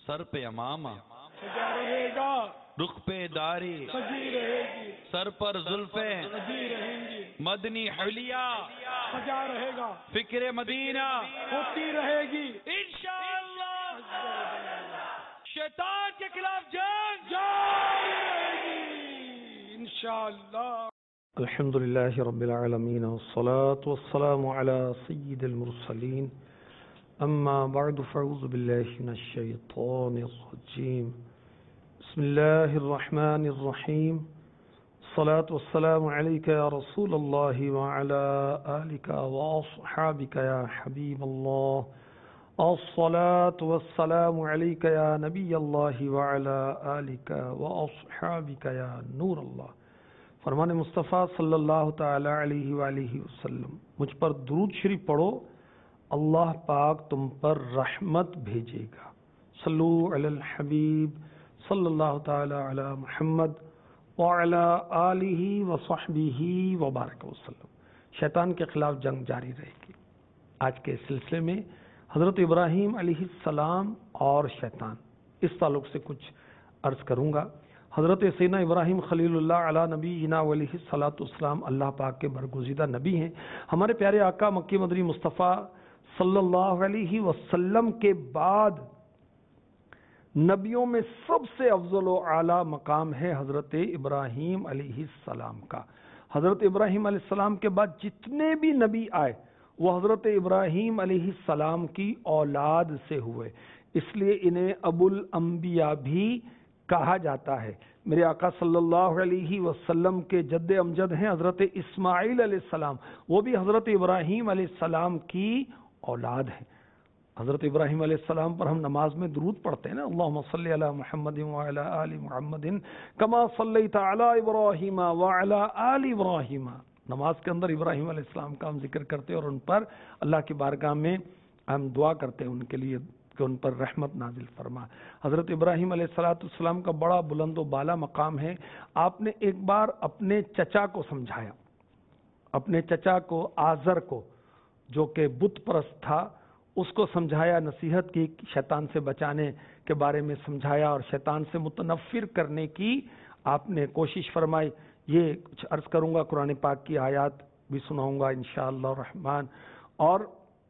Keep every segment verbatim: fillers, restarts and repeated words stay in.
سر پہ امامہ سجا رہے گا، رخ پہ داری سجی رہے گی، سر پر زلفیں سجی رہیں گی، مدنی حلیہ سجا رہے گا، فکر مدینہ ہوتی رہے گی انشاءاللہ شیطان کے خلاف جنگ جاری رہے گی انشاءاللہ۔ الحمد لله رب العالمين والصلاة والسلام على سيد المرسلين أما بعد فأعوذ بالله من الشيطان الرجيم بسم الله الرحمن الرحيم الصلاة والسلام عليك يا رسول الله وعلى آلك وأصحابك يا حبيب الله الصلاة والسلام عليك يا نبي الله وعلى آلك وأصحابك يا نور الله۔ فرمان مصطفیٰ صلی اللہ تعالی علیہ وآلہ وسلم، مجھ پر درود شریف پڑھو، اللہ پاک تم پر رحمت بھیجے گا۔ صلو علی الحبیب صلی اللہ تعالی علی محمد وعلی آلہ وصحبہ وبارک وسلم۔ شیطان کے خلاف جنگ جاری رہے گی۔ آج کے سلسلے میں حضرت ابراہیم علیہ السلام اور شیطان، اس تعلق سے کچھ عرض کروں گا۔ حضرت سیدنا ابراہیم خلیل اللہ علی نبینا علیہ الصلوۃ والسلام اللہ پاک کے برگزیدہ نبی ہیں۔ ہمارے پیارے آقا مکی مدنی مصطفیٰ صلی اللہ علیہ وسلم کے بعد نبیوں میں سب سے افضل و اعلیٰ مقام ہے حضرت ابراہیم علیہ السلام کا۔ حضرت ابراہیم علیہ السلام کے بعد جتنے بھی نبی آئے وہ حضرت ابراہیم علیہ السلام کی اولاد سے ہوئے، اس لیے انہیں ابو الانبیاء بھی کہا جاتا ہے۔ میرے آقا صلی اللہ علیہ وسلم کے جد امجد ہیں حضرت اسماعیل علیہ السلام، وہ بھی حضرت ابراہیم علیہ السلام کی اولاد ہیں۔ حضرت ابراہیم علیہ السلام پر ہم نماز میں درود پڑھتے ہیں نا، اللہم صلی علی محمد وعلی آل محمد کما صلیت علی ابراہیم وعلی آل ابراہیم۔ نماز کے اندر ابراہیم علیہ السلام کا ہم ذکر کرتے ہیں اور ان پر اللہ کی بارگاہ میں ہم دعا کرتے ہیں ان کے لیے کہ ان پر رحمت نازل فرما۔ حضرت ابراہیم علیہ السلام کا بڑا بلند و بالا مقام ہے۔ آپ نے ایک بار اپنے چچا کو سمجھایا، اپنے چچا کو آزر کو جو کہ بت پرست تھا، اس کو سمجھایا، نصیحت کی، شیطان سے بچانے کے بارے میں سمجھایا اور شیطان سے متنفر کرنے کی آپ نے کوشش فرمائی۔ یہ کچھ عرض کروں گا، قرآن پاک کی آیات بھی سناؤں گا انشاءاللہ الرحمن۔ اور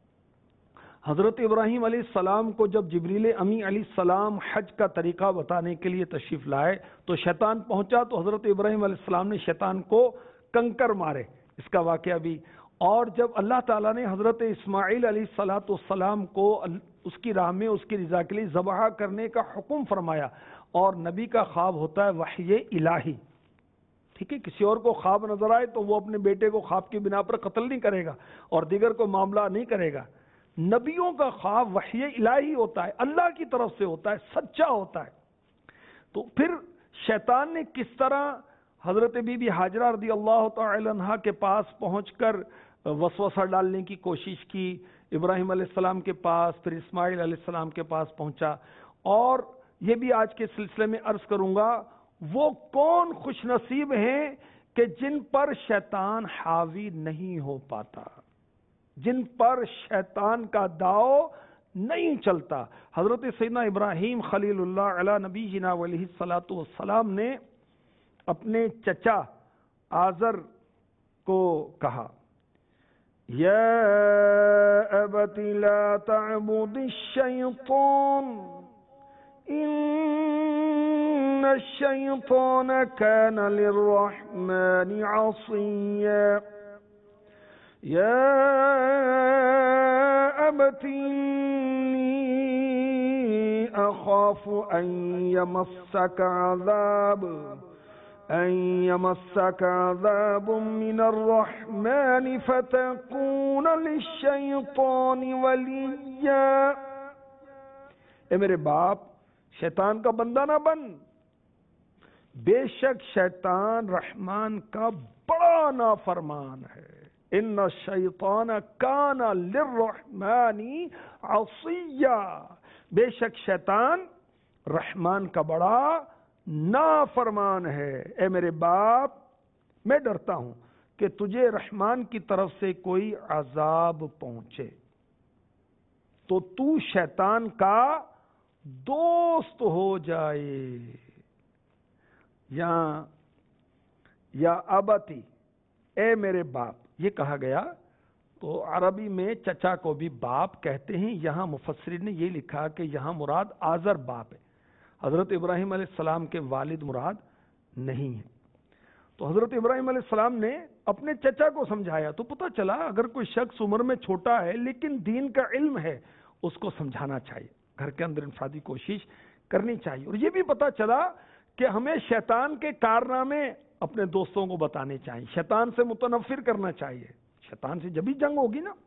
حضرت ابراہیم علیہ السلام کو جب جبریل امی علیہ السلام حج کا طریقہ بتانے کے لیے تشریف لائے تو شیطان پہنچا تو حضرت ابراہیم علیہ السلام نے شیطان کو کنکر مارے، اس کا واقعہ بھی۔ اور جب اللہ تعالیٰ نے حضرت اسماعیل علیہ الصلوۃ والسلام کو اس کی راہ میں اس کی رضا کے لیے ذبح کرنے کا حکم فرمایا، اور نبی کا خواب ہوتا ہے وحی الہی، ٹھیک ہے، کسی اور کو خواب نظر آئے تو وہ اپنے بیٹے کو خواب کی بنا پر قتل نہیں کرے گا اور دیگر کو معاملہ نہیں کرے گا۔ نبیوں کا خواب وحی الہی ہوتا ہے، اللہ کی طرف سے ہوتا ہے، سچا ہوتا ہے۔ تو پھر شیطان نے کس طرح حضرت بی بی ہاجرہ رضی اللہ تعالی عنہا کے پاس پہنچ کر وسوسہ ڈالنے کی کوشش کی، ابراہیم علیہ السلام کے پاس، پھر اسماعیل علیہ السلام کے پاس پہنچا۔ اور یہ بھی آج کے سلسلے میں عرض کروں گا، وہ کون خوش نصیب ہیں کہ جن پر شیطان حاوی نہیں ہو پاتا، جن پر شیطان کا داؤ نہیں چلتا۔ حضرت سیدنا ابراہیم خلیل اللہ علی نبی جنا علیہ الصلوۃ والسلام نے اپنے چچا آزر کو کہا، یا ابت لا تعبد الشیطان ان الشیطان کان للرحمن عصیا، یا ابت انی اخاف ان یمسک عذاب ان یمسک عذاب من الرحمن فتکون للشیطان ولیا۔ اے میرے باپ، شیطان کا بندہ نہ بن، بے شک شیطان رحمان کا بڑا نافرمان ہے۔ ان الشیطان کان للرحمن عصیا، بے شک شیطان رحمان کا بڑا نافرمان ہے۔ اے میرے باپ، میں ڈرتا ہوں کہ تجھے رحمان کی طرف سے کوئی عذاب پہنچے تو تو شیطان کا دوست ہو جائے، یا یا ابتی، اے میرے باپ، یہ کہا گیا تو عربی میں چچا کو بھی باپ کہتے ہیں. یہاں مفسرین نے یہ لکھا کہ یہاں مراد آزر باپ ہے، حضرت ابراہیم علیہ السلام کے والد مراد نہیں ہے. تو حضرت ابراہیم علیہ السلام نے اپنے چچا کو سمجھایا. تو پتہ چلا اگر کوئی شخص عمر میں چھوٹا ہے لیکن دین کا علم ہے، اس کو سمجھانا چاہیے، گھر کے اندر انفرادی کوشش کرنی چاہیے. اور یہ بھی پتہ چلا کہ ہمیں شیطان کے کارنامے اپنے دوستوں کو بتانے چاہیے، شیطان سے متنفر کرنا چاہیے. شیطان سے جبھی جنگ ہوگی نا.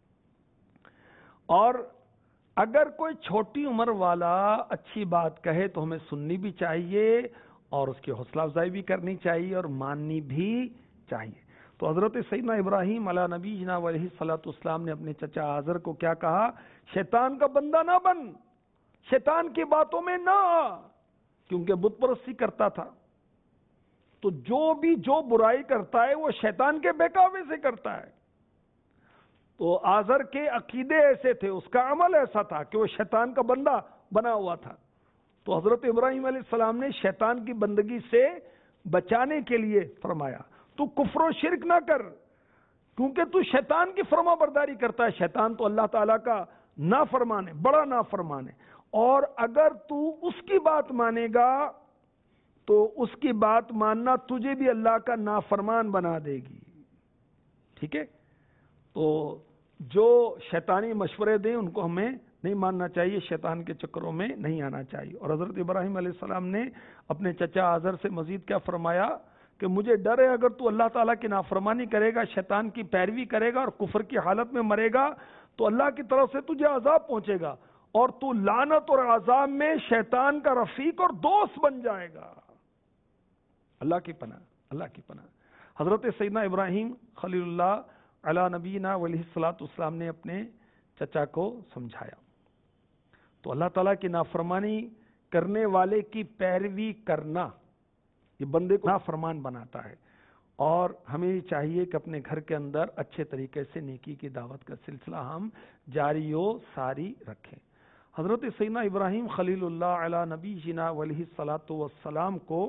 اور اگر کوئی چھوٹی عمر والا اچھی بات کہے تو ہمیں سننی بھی چاہیے اور اس کی حوصلہ افزائی بھی کرنی چاہیے اور ماننی بھی چاہیے. تو حضرت سیدنا ابراہیم علیہ نبی جناب علیہ الصلوۃ والسلام نے اپنے چچا آزر کو کیا کہا؟ شیطان کا بندہ نہ بن، شیطان کی باتوں میں نہ آ، کیونکہ بت پرستی کرتا تھا. تو جو بھی جو برائی کرتا ہے وہ شیطان کے بہکاوے سے کرتا ہے. تو آزر کے عقیدے ایسے تھے، اس کا عمل ایسا تھا کہ وہ شیطان کا بندہ بنا ہوا تھا. تو حضرت ابراہیم علیہ السلام نے شیطان کی بندگی سے بچانے کے لیے فرمایا تو کفر و شرک نہ کر، کیونکہ تو شیطان کی فرما برداری کرتا ہے. شیطان تو اللہ تعالیٰ کا نافرمان ہے، بڑا نافرمان ہے. اور اگر تو اس کی بات مانے گا تو اس کی بات ماننا تجھے بھی اللہ کا نافرمان بنا دے گی. ٹھیک ہے؟ تو جو شیطانی مشورے دیں ان کو ہمیں نہیں ماننا چاہیے، شیطان کے چکروں میں نہیں آنا چاہیے. اور حضرت ابراہیم علیہ السلام نے اپنے چچا آزر سے مزید کیا فرمایا کہ مجھے ڈر ہے اگر تو اللہ تعالیٰ کی نافرمانی کرے گا، شیطان کی پیروی کرے گا اور کفر کی حالت میں مرے گا تو اللہ کی طرف سے تجھے عذاب پہنچے گا اور تو لعنت اور عذاب میں شیطان کا رفیق اور دوست بن جائے گا. اللہ کی پناہ، اللہ کی پناہ. حضرت سیدنا ابراہیم خلیل اللہ علی نبینا علیہ الصلوۃ والسلام نے اپنے چچا کو سمجھایا. تو اللہ تعالیٰ کی نافرمانی کرنے والے کی پیروی کرنا یہ بندے کو نافرمان بناتا ہے. اور ہمیں یہ چاہیے کہ اپنے گھر کے اندر اچھے طریقے سے نیکی کی دعوت کا سلسلہ ہم جاری و ساری رکھیں. حضرت سیدنا ابراہیم خلیل اللہ علی نبی جنا علیہ الصلوۃ والسلام کو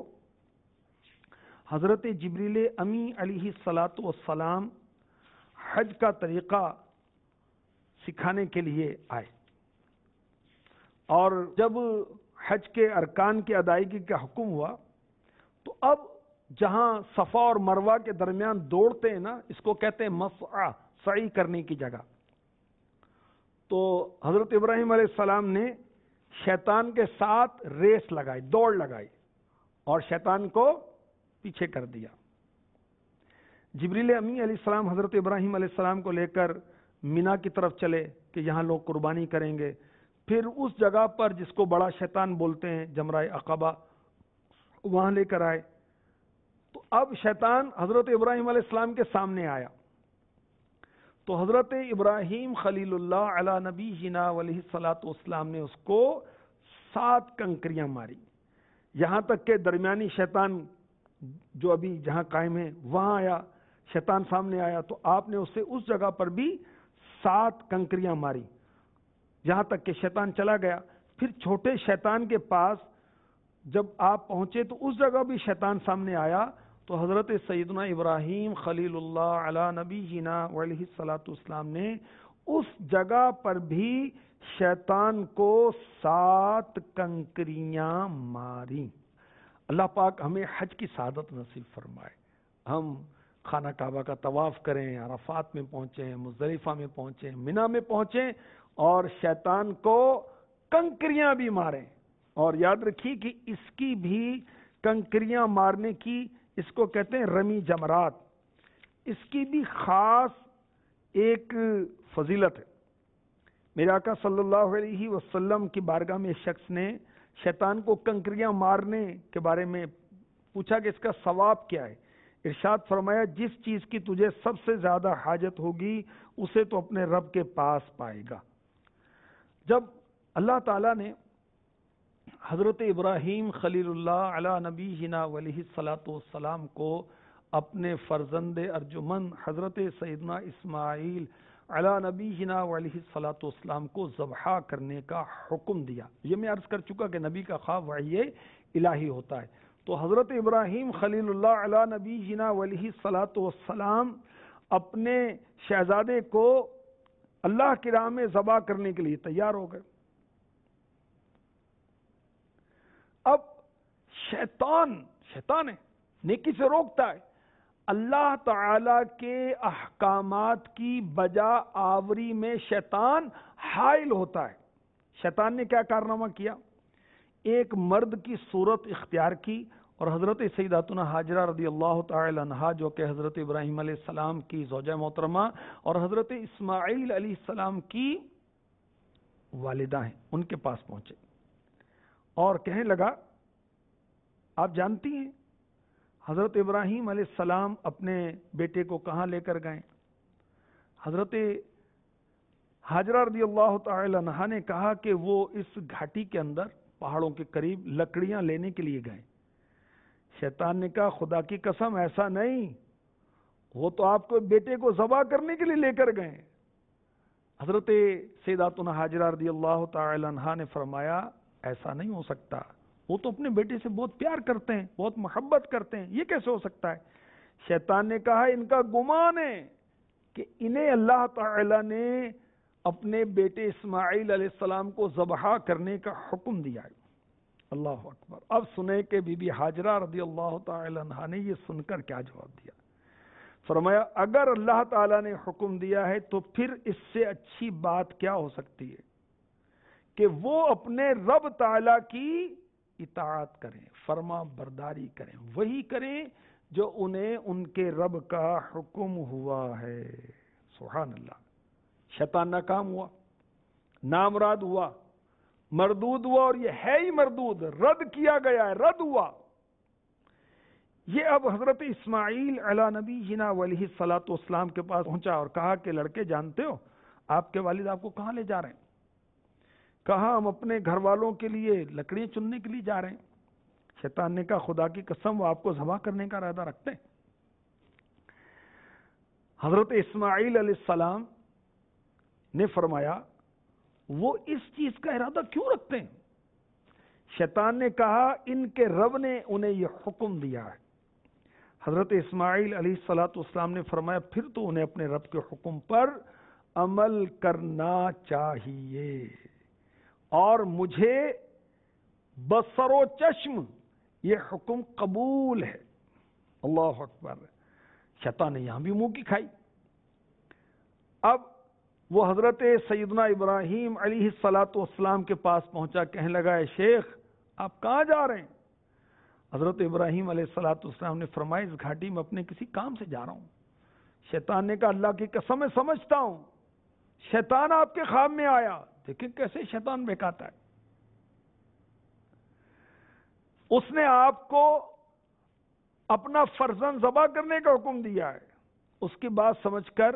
حضرت جبریل امی علیہ الصلوۃ والسلام حج کا طریقہ سکھانے کے لیے آئے. اور جب حج کے ارکان کی ادائیگی کا حکم ہوا تو اب جہاں صفا اور مروہ کے درمیان دوڑتے ہیں نا، اس کو کہتے ہیں مسعی، سعی کرنے کی جگہ. تو حضرت ابراہیم علیہ السلام نے شیطان کے ساتھ ریس لگائی، دوڑ لگائی اور شیطان کو پیچھے کر دیا. جبریل امی علیہ السلام حضرت ابراہیم علیہ السلام کو لے کر مینا کی طرف چلے کہ یہاں لوگ قربانی کریں گے. پھر اس جگہ پر جس کو بڑا شیطان بولتے ہیں جمرہ عقبہ، وہاں لے کر آئے. تو اب شیطان حضرت ابراہیم علیہ السلام کے سامنے آیا. تو حضرت ابراہیم خلیل اللہ علی نبی جنا علیہ الصلوۃ والسلام نے اس کو سات کنکریاں ماری، یہاں تک کہ درمیانی شیطان جو ابھی جہاں قائم ہے وہاں آیا، شیطان سامنے آیا. تو آپ نے اسے اس جگہ پر بھی سات کنکریاں ماری یہاں تک کہ شیطان چلا گیا. پھر چھوٹے شیطان کے پاس جب آپ پہنچے تو اس جگہ بھی شیطان سامنے آیا. تو حضرت سیدنا ابراہیم خلیل اللہ علی نبی جنا علیہ الصلوۃ والسلام نے اس جگہ پر بھی شیطان کو سات کنکریاں ماری. اللہ پاک ہمیں حج کی سعادت نصیب فرمائے. ہم خانہ کعبہ کا طواف کریں، عرفات میں پہنچیں، مزدلفہ میں پہنچیں، مینا میں پہنچیں اور شیطان کو کنکریاں بھی ماریں. اور یاد رکھیے کہ اس کی بھی کنکریاں مارنے کی، اس کو کہتے ہیں رمی جمرات، اس کی بھی خاص ایک فضیلت ہے. میرے آقا صلی اللہ علیہ وسلم کی بارگاہ میں ایک شخص نے شیطان کو کنکریاں مارنے کے بارے میں پوچھا کہ اس کا ثواب کیا ہے. ارشاد فرمایا جس چیز کی تجھے سب سے زیادہ حاجت ہوگی اسے تو اپنے رب کے پاس پائے گا. جب اللہ تعالیٰ نے حضرت ابراہیم خلیل اللہ علی نبی جنا علیہ الصلوۃ والسلام کو اپنے فرزند ارجمند حضرت سیدنا اسماعیل علی نبینا علیہ الصلوۃ والسلام کو ذبح کرنے کا حکم دیا. یہ میں عرض کر چکا کہ نبی کا خواب وحی الہی ہوتا ہے. تو حضرت ابراہیم خلیل اللہ علی نبینا علیہ الصلوۃ والسلام اپنے شہزادے کو اللہ کی راہ میں ذبح کرنے کے لیے تیار ہو گئے. اب شیطان شیطان ہے نیکی سے روکتا ہے. اللہ تعالی کے احکامات کی بجا آوری میں شیطان حائل ہوتا ہے. شیطان نے کیا کارنامہ کیا؟ ایک مرد کی صورت اختیار کی اور حضرت سیداتنا حاجرہ رضی اللہ تعالی عنہا جو کہ حضرت ابراہیم علیہ السلام کی زوجہ محترمہ اور حضرت اسماعیل علیہ السلام کی والدہ ہیں ان کے پاس پہنچے اور کہنے لگا آپ جانتی ہیں حضرت ابراہیم علیہ السلام اپنے بیٹے کو کہاں لے کر گئے؟ حضرت حاجرہ رضی اللہ تعالی عنہا نے کہا کہ وہ اس گھاٹی کے اندر پہاڑوں کے قریب لکڑیاں لینے کے لیے گئے. شیطان نے کہا خدا کی قسم ایسا نہیں، وہ تو آپ کو بیٹے کو ذبح کرنے کے لیے لے کر گئے. حضرت سیداتنا حاجرہ رضی اللہ تعالی عنہا نے فرمایا ایسا نہیں ہو سکتا، وہ تو اپنے بیٹے سے بہت پیار کرتے ہیں، بہت محبت کرتے ہیں، یہ کیسے ہو سکتا ہے؟ شیطان نے کہا ان کا گمان ہے کہ انہیں اللہ تعالی نے اپنے بیٹے اسماعیل علیہ السلام کو ذبح کرنے کا حکم دیا ہے. اللہ اکبر. اب سنیں کہ بی بی حاجرہ رضی اللہ تعالی عنہا نے یہ سن کر کیا جواب دیا. فرمایا اگر اللہ تعالی نے حکم دیا ہے تو پھر اس سے اچھی بات کیا ہو سکتی ہے کہ وہ اپنے رب تعالی کی اطاعت کریں، فرما برداری کریں، وہی کریں جو انہیں ان کے رب کا حکم ہوا ہے. سبحان اللہ. شیطان ناکام ہوا، نامراد ہوا، مردود ہوا اور یہ ہے ہی مردود، رد کیا گیا ہے، رد ہوا. یہ اب حضرت اسماعیل علی نبینا علیہ الصلوۃ والسلام کے پاس پہنچا اور کہا کہ لڑکے جانتے ہو آپ کے والد آپ کو کہاں لے جا رہے ہیں؟ کہا ہم اپنے گھر والوں کے لیے لکڑیاں چننے کے لیے جا رہے ہیں. شیطان نے کہا خدا کی قسم وہ آپ کو ذبح کرنے کا ارادہ رکھتے ہیں. حضرت اسماعیل علیہ السلام نے فرمایا وہ اس چیز کا ارادہ کیوں رکھتے ہیں؟ شیطان نے کہا ان کے رب نے انہیں یہ حکم دیا ہے. حضرت اسماعیل علیہ الصلوۃ والسلام نے فرمایا پھر تو انہیں اپنے رب کے حکم پر عمل کرنا چاہیے اور مجھے بصر و چشم یہ حکم قبول ہے. اللہ اکبر. شیطان نے یہاں بھی منہ کی کھائی. اب وہ حضرت سیدنا ابراہیم علیہ الصلوۃ والسلام کے پاس پہنچا، کہنے لگا اے شیخ آپ کہاں جا رہے ہیں؟ حضرت ابراہیم علیہ الصلوۃ والسلام نے فرمایا اس گھاٹی میں اپنے کسی کام سے جا رہا ہوں. شیطان نے کہا اللہ کی قسم میں سمجھتا ہوں شیطان آپ کے خواب میں آیا. دیکھیں کیسے شیطان بہکاتا ہے. اس نے آپ کو اپنا فرزند ذبح کرنے کا حکم دیا ہے. اس کی بات سمجھ کر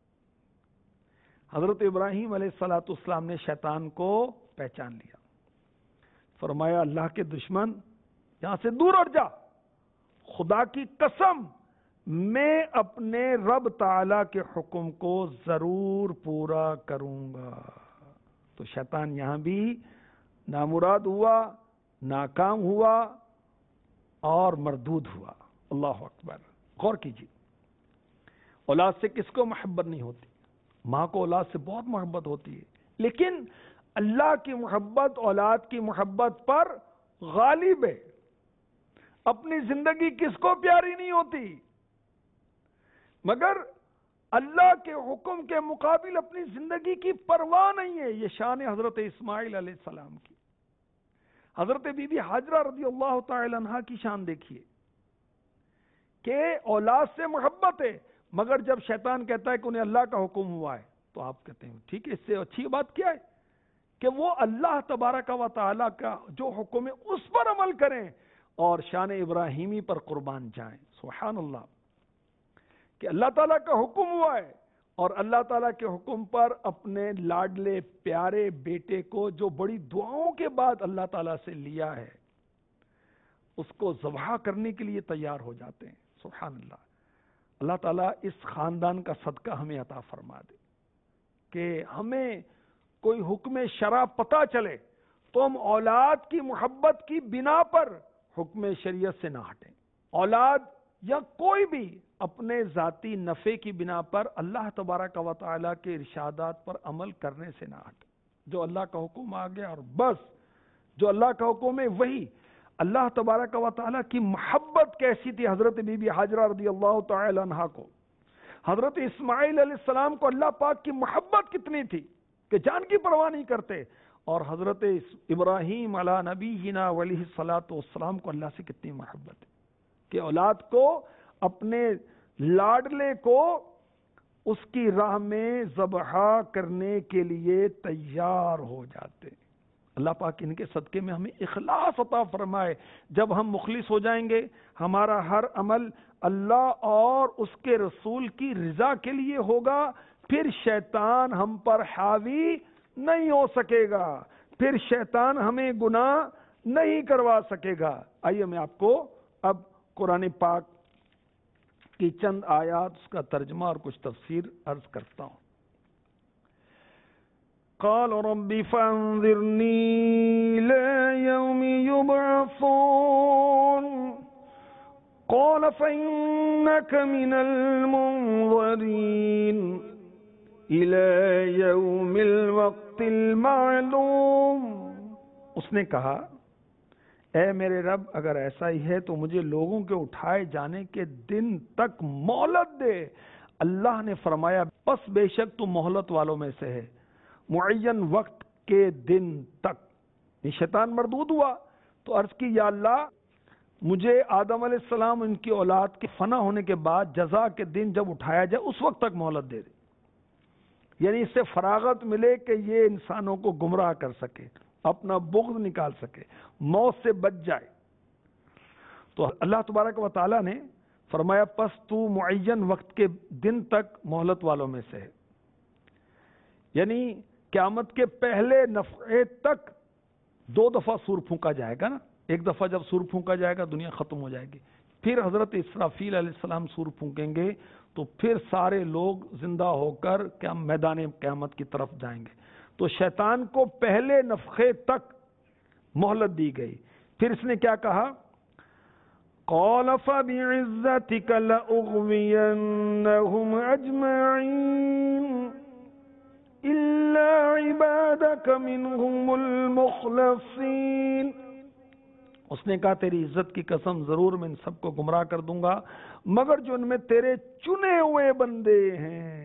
حضرت ابراہیم علیہ الصلوۃ والسلام نے شیطان کو پہچان لیا. فرمایا اللہ کے دشمن یہاں سے دور ہٹ جا، خدا کی قسم میں اپنے رب تعالی کے حکم کو ضرور پورا کروں گا. تو شیطان یہاں بھی نامراد ہوا، ناکام ہوا اور مردود ہوا. اللہ اکبر. غور کیجیے اولاد سے کس کو محبت نہیں ہوتی؟ ماں کو اولاد سے بہت محبت ہوتی ہے، لیکن اللہ کی محبت اولاد کی محبت پر غالب ہے. اپنی زندگی کس کو پیاری نہیں ہوتی؟ مگر اللہ کے حکم کے مقابل اپنی زندگی کی پرواہ نہیں ہے. یہ شان حضرت اسماعیل علیہ السلام کی. حضرت بی بی حاجرہ رضی اللہ تعالی عنہا کی شان دیکھیے کہ اولاد سے محبت ہے، مگر جب شیطان کہتا ہے کہ انہیں اللہ کا حکم ہوا ہے تو آپ کہتے ہیں ٹھیک ہے، اس سے اچھی بات کیا ہے کہ وہ اللہ تبارک و تعالی کا جو حکم ہے اس پر عمل کریں اور شان ابراہیمی پر قربان جائیں. سبحان اللہ کہ اللہ تعالیٰ کا حکم ہوا ہے اور اللہ تعالیٰ کے حکم پر اپنے لاڈلے پیارے بیٹے کو جو بڑی دعاؤں کے بعد اللہ تعالیٰ سے لیا ہے اس کو ذبح کرنے کے لیے تیار ہو جاتے ہیں. سبحان اللہ. اللہ تعالیٰ اس خاندان کا صدقہ ہمیں عطا فرما دے. کہ ہمیں کوئی حکم شرع پتہ چلے تو ہم اولاد کی محبت کی بنا پر حکم شریعت سے نہ ہٹیں. اولاد یا کوئی بھی اپنے ذاتی نفع کی بنا پر اللہ تبارک و تعالیٰ کے ارشادات پر عمل کرنے سے نہ ہٹیں. جو اللہ کا حکم آ گیا اور بس جو اللہ کا حکم ہے وہی. اللہ تبارک و تعالیٰ کی محبت کیسی تھی حضرت بی بی حاجرہ رضی اللہ تعالی عنہا کو, حضرت اسماعیل علیہ السلام کو اللہ پاک کی محبت کتنی تھی کہ جان کی پرواہ نہیں کرتے, اور حضرت ابراہیم علی نبینا علیہ الصلوۃ والسلام کو اللہ سے کتنی محبت ہے کہ اولاد کو اپنے لاڈلے کو اس کی راہ میں ذبح کرنے کے لیے تیار ہو جاتے. اللہ پاک ان کے صدقے میں ہمیں اخلاص عطا فرمائے. جب ہم مخلص ہو جائیں گے ہمارا ہر عمل اللہ اور اس کے رسول کی رضا کے لیے ہوگا, پھر شیطان ہم پر حاوی نہیں ہو سکے گا, پھر شیطان ہمیں گناہ نہیں کروا سکے گا. آئیے میں آپ کو اب قرآن پاک کی چند آیات اس کا ترجمہ اور کچھ تفسیر عرض کرتا ہوں. قال رب فانظرنی إلى يوم يبعثون قال فإنك من المنظرين إلى يوم الوقت المعلوم. اس نے کہا اے میرے رب اگر ایسا ہی ہے تو مجھے لوگوں کے اٹھائے جانے کے دن تک مہلت دے. اللہ نے فرمایا بس بے شک تو مہلت والوں میں سے ہے, معین وقت کے دن تک. یہ شیطان مردود ہوا تو عرض کی یا اللہ مجھے آدم علیہ السلام ان کی اولاد کے فنا ہونے کے بعد جزا کے دن جب اٹھایا جائے اس وقت تک مہلت دے دے, یعنی اس سے فراغت ملے کہ یہ انسانوں کو گمراہ کر سکے, اپنا بغض نکال سکے, موت سے بچ جائے. تو اللہ تبارک و تعالیٰ نے فرمایا پس تو معین وقت کے دن تک مہلت والوں میں سے ہے, یعنی قیامت کے پہلے نفخے تک دو دفعہ سور پھونکا جائے گا نا. ایک دفعہ جب سور پھونکا جائے گا دنیا ختم ہو جائے گی, پھر حضرت اسرافیل علیہ السلام سور پھونکیں گے تو پھر سارے لوگ زندہ ہو کر میدان قیامت کی طرف جائیں گے. تو شیطان کو پہلے نفخے تک مہلت دی گئی. پھر اس نے کیا کہا قال فبعزتك لأغوينهم أجمعين إلا عبادك منهم المخلصين. اس نے کہا تیری عزت کی قسم ضرور میں ان سب کو گمراہ کر دوں گا مگر جو ان میں تیرے چنے ہوئے بندے ہیں.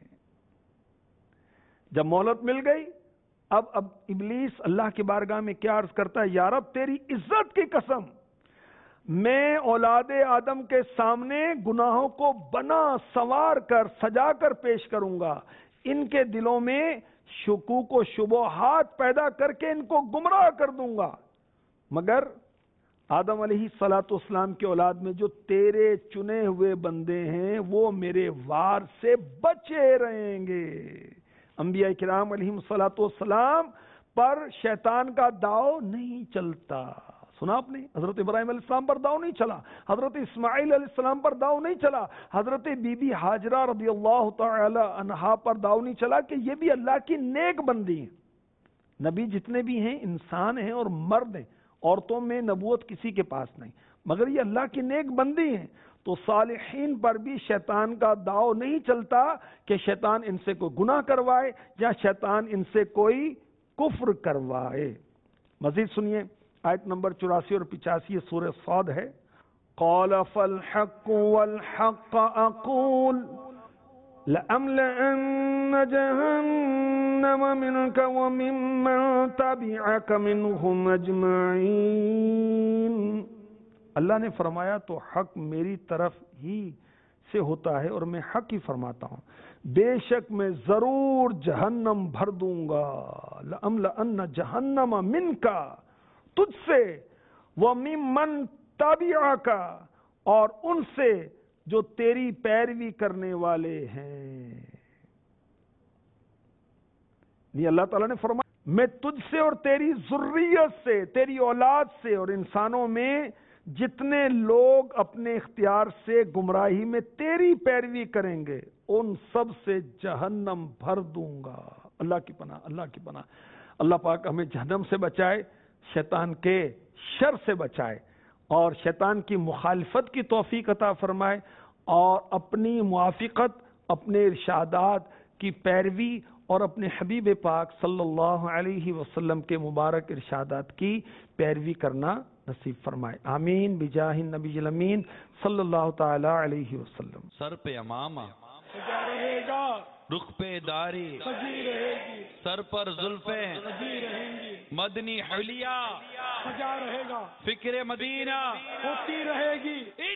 جب مہلت مل گئی اب اب ابلیس اللہ کی بارگاہ میں کیا عرض کرتا ہے یا رب تیری عزت کی قسم میں اولاد آدم کے سامنے گناہوں کو بنا سنوار کر سجا کر پیش کروں گا, ان کے دلوں میں شکوک و شبہات پیدا کر کے ان کو گمراہ کر دوں گا, مگر آدم علیہ الصلوۃ والسلام کی اولاد میں جو تیرے چنے ہوئے بندے ہیں وہ میرے وار سے بچے رہیں گے. انبیاء کرام علیہ الصلوۃ والسلام پر شیطان کا داؤ نہیں چلتا. سنا آپ نے حضرت ابراہیم علیہ السلام پر داؤ نہیں چلا, حضرت اسماعیل علیہ السلام پر داؤ نہیں چلا, حضرت بی بی حاجرہ رضی اللہ تعالی عنہا پر داؤ نہیں چلا کہ یہ بھی اللہ کی نیک بندی ہیں. نبی جتنے بھی ہیں انسان ہیں اور مرد ہیں, عورتوں میں نبوت کسی کے پاس نہیں, مگر یہ اللہ کی نیک بندی ہیں. تو صالحین پر بھی شیطان کا داؤ نہیں چلتا کہ شیطان ان سے کوئی گناہ کروائے یا شیطان ان سے کوئی کفر کروائے. مزید سنیے آیت نمبر چوراسی اور پچاسی سورہ صاد ہے. قال فالحق والحق اقول لأملأن جهنم منك وممن تبعك منهم اجمعين. اللہ نے فرمایا تو حق میری طرف ہی سے ہوتا ہے اور میں حق ہی فرماتا ہوں, بے شک میں ضرور جہنم بھر دوں گا. لأملأن جہنم منك تجھ سے, وممن تبعك اور ان سے جو تیری پیروی کرنے والے ہیں. یہ اللہ تعالیٰ نے فرمایا میں تجھ سے اور تیری ذریت سے, تیری اولاد سے اور انسانوں میں جتنے لوگ اپنے اختیار سے گمراہی میں تیری پیروی کریں گے ان سب سے جہنم بھر دوں گا. اللہ کی پناہ، اللہ کی پناہ. اللہ پاک ہمیں جہنم سے بچائے، شیطان کے شر سے بچائے، اور شیطان کی مخالفت کی توفیق عطا فرمائے، اور اپنی موافقت، اپنے ارشادات کی پیروی، اور اپنے حبیب پاک صلی اللہ علیہ وسلم کے مبارک ارشادات کی پیروی کرنا نصیب فرمائے. آمین بجاہ النبی الامین صلی اللہ تعالی علیہ وسلم. سر پہ امامہ، سجا رہے گا، رخ پہ داری، سجی رہے گی، سر پر زلفیں، سجی رہیں گی، مدنی حلیہ، سجا رہے گا، فکر مدینہ، ہوتی رہے گی.